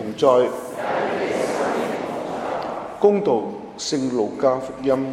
在。恭讀聖路加福音。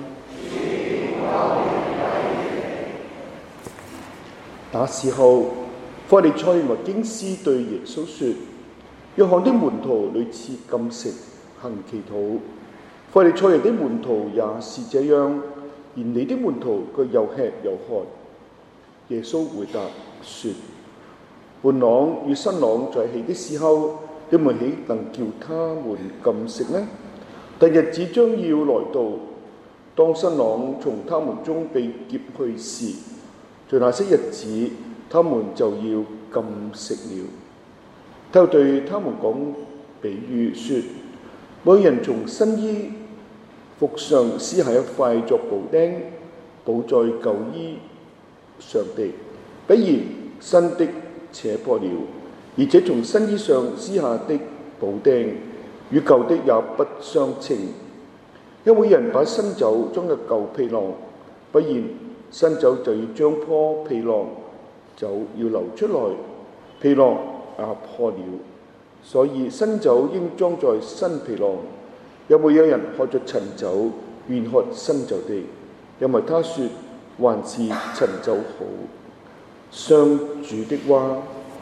那時候，法利賽人和經師對耶穌說：約翰的門徒屢次禁食行祈禱，法利賽人的門徒也是這樣，而你的門徒卻又吃又喝。耶穌回答說：伴郎與新郎在一起的時候，你們豈能叫他們禁食呢？但日子將要來到，當新郎從他們中被劫去時，在那些日子，他們就要禁食了。他又對他們講比喻說：每人從新衣服上撕下一塊作補釘，補在舊衣上的，不然新的扯破了，而且從新衣上撕下的補釘與舊的也不相稱。因為人把新酒裝入舊皮囊，不然新酒就要將破皮囊酒要流出來，皮囊也破了。所以新酒應裝在新皮囊。又沒有人喝着陳酒願喝新酒的，因為他說還是陳酒好。上主的話。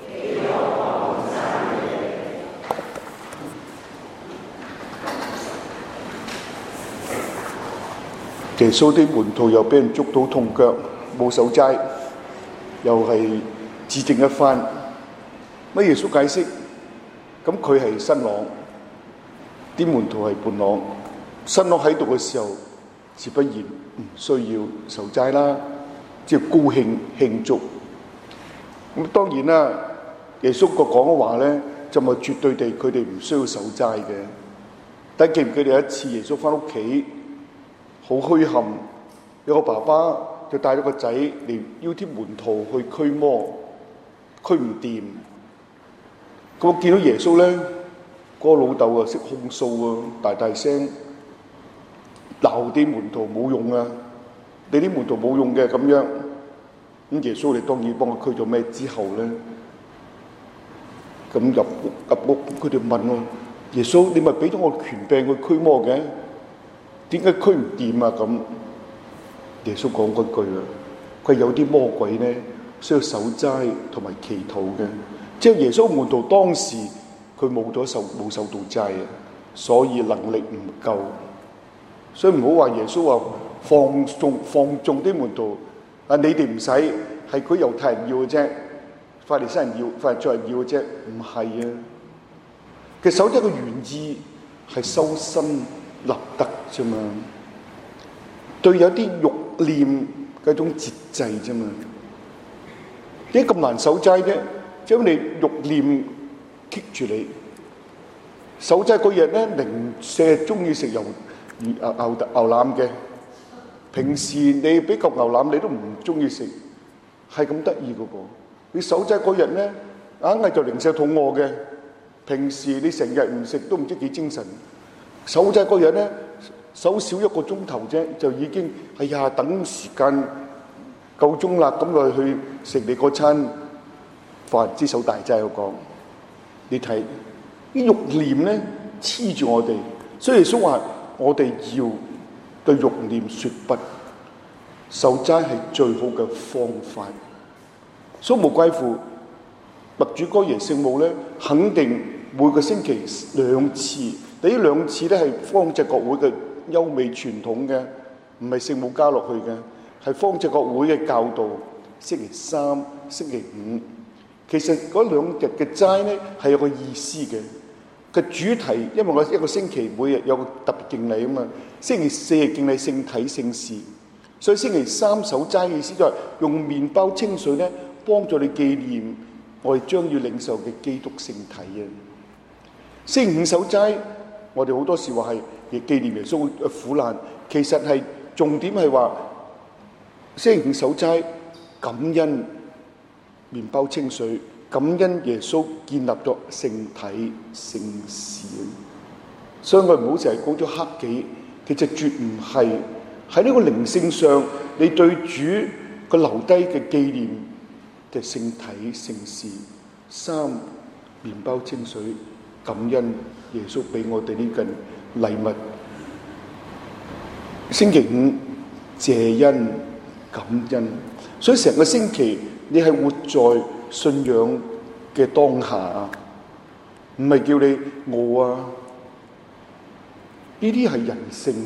耶穌的門徒又俾人捉到痛腳，冇守齋，又係自證一番。乜耶穌解釋，咁佢係新郎，啲門徒係伴郎。新郎喺度嘅時候，自不然唔需要守齋啦，即係高興慶祝。咁當然啦，耶穌個講嘅話咧，就唔係絕對地佢哋唔需要守齋嘅。但記唔記得有一次耶穌翻屋企？好虛憾，有個爸爸就帶咗個仔嚟邀啲門徒去驅魔，驅唔掂。咁我見到耶穌咧，嗰個老豆啊識控訴啊，大大聲鬧啲門徒冇用啊，你啲門徒冇用嘅咁樣。咁耶穌你當然幫佢驅咗咩之後咧，咁入屋，佢哋問我：耶穌你咪俾咗我權柄去驅魔嘅？點解驅唔掂啊？咁耶穌講嗰句啊，佢有啲魔鬼咧需要守齋同埋祈禱嘅，即係耶穌門徒當時佢冇守到齋啊，所以能力唔夠，所以唔好話耶穌話放縱啲門徒啊，你哋唔使，係佢猶太人要嘅啫，法利賽人要，法利賽人要嘅啫，唔係啊。其實守齋嘅原意係修身立德啫嘛，對有啲慾念嘅一種節制啫嘛。點解咁難守齋啫？因為你慾念棘住你。守齋嗰日咧，零舍中意食牛腩嘅，平時你俾嚿牛腩你都唔中意食，係咁得意嘅噃。你守齋嗰日咧，硬係就零舍肚餓嘅，平時你成日唔食都唔知幾精神。守齋嗰日咧，守少1個鐘頭啫，就已經哎呀等時間夠鐘啦，咁就去食你嗰餐飯。之守大齋我講，你睇啲慾念咧黐住我哋，所以耶穌話我哋要對慾念說不。守齋係最好嘅方法，所以無怪乎默主哥耶聖母咧，肯定每個星期2次。呢2次咧係方濟各會嘅優美傳統嘅，唔係聖母加落去嘅，係方濟各會嘅教導。星期3、星期5，其實嗰2日嘅齋咧係有個意思嘅。個主題，因為我一個星期每日有個特別敬禮啊嘛。星期4係敬禮聖體聖事，所以星期3守齋嘅意思就係用麵包清水咧幫助你紀念我哋將要領受嘅基督聖體啊。星期5守齋。我哋好多時話係亦紀念耶穌嘅苦難，其實係重點係話星期5守齋，感恩麵包清水，感恩耶穌建立咗聖體聖事。所以我唔好成日講咗克己，其實絕唔係喺呢個靈性上，你對主個留低嘅紀念嘅聖體聖事。3、麵包清水， 感恩耶穌俾我哋呢份禮物。星期五謝恩感恩，所以成個星期你係活在信仰嘅當下，唔係叫你餓啊！呢啲係人性。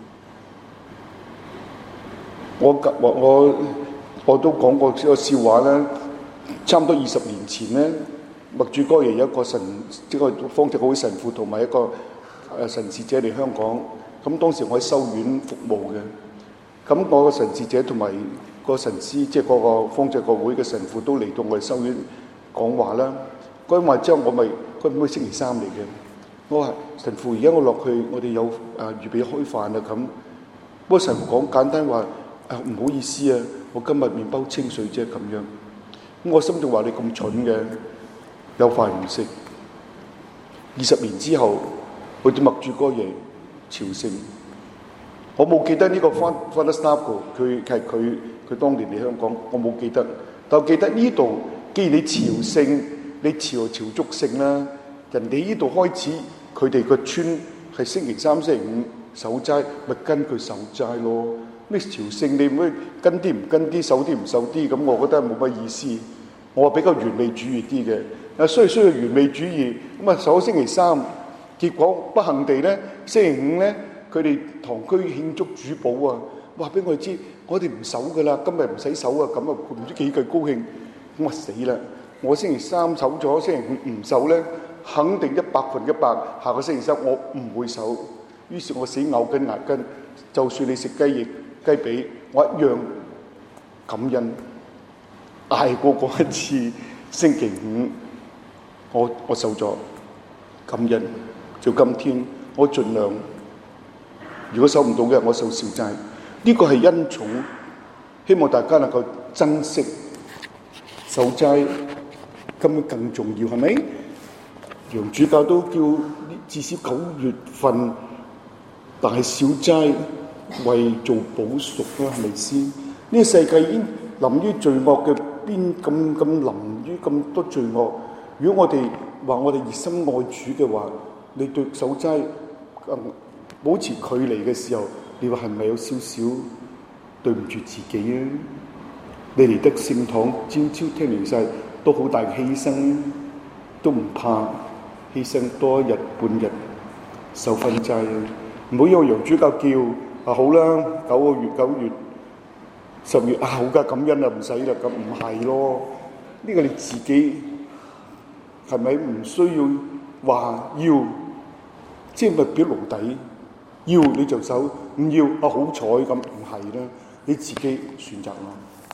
我都講過個笑話啦，差唔多20年前咧，麥主哥亦有一個方濟會神父同埋一個神視者嚟香港。咁當時我喺修院服務嘅，咁我個神視者同埋個神師，即係嗰個方濟各會嘅神父都嚟到我哋修院講話啦。講話之後，我佢星期三嚟嘅。我話神父，而家我落去，我哋有預備開飯啊咁。不過神父講簡單話，唔好意思啊，我今日麵包清水啫咁樣。咁我心中話你咁蠢嘅，有飯唔食。20年之後，去到麥主哥爺朝聖，我冇記得呢個 Father Snapko， 佢當年嚟香港，我冇記得。但我記得呢度，既然你朝聖，你朝足聖啦。人哋呢度開始，佢哋個村係星期三、星期五守齋，咪跟佢守齋咯。咩朝聖你唔可以跟啲唔跟啲，守啲唔守啲，咁我覺得冇乜意思。我比較完美主義啲嘅，需要完美主義，咁守星期三，結果不幸地咧，星期五咧，佢哋堂區慶祝主保啊，話俾我哋知，我哋唔守噶啦，今日唔使守啊，咁啊唔知幾句高興，咁啊死啦！我星期三守咗，星期五唔守咧，肯定100%，下個星期三我唔會守。於是我死咬緊牙根，就算你食雞翼、雞髀，我一樣感恩。捱過嗰一次星期五，我守咗感恩。到今天，我盡量。如果守唔到嘅，我守小齋。呢個係恩寵，希望大家能夠珍惜守齋，咁更重要係咪？楊主教都叫至少9月份大小齋為做補贖啦，係咪先？呢個世界已經臨於罪惡嘅邊，咁臨於咁多罪惡。如果我哋話我哋熱心愛主嘅話，你對守齋保持距離嘅時候，你話係咪有少少對唔住自己啊？你嚟得聖堂，朝朝聽完晒都好大嘅犧牲，都唔怕犧牲多一日半日守分齋啊！唔好因為楊主教叫好啦，9月、10月好噶感恩啦，唔使啦，咁唔係咯？呢個你自己係咪唔需要話要？即係咪表奴隸？要你就守，唔要好彩咁唔係啦，你自己選擇啦。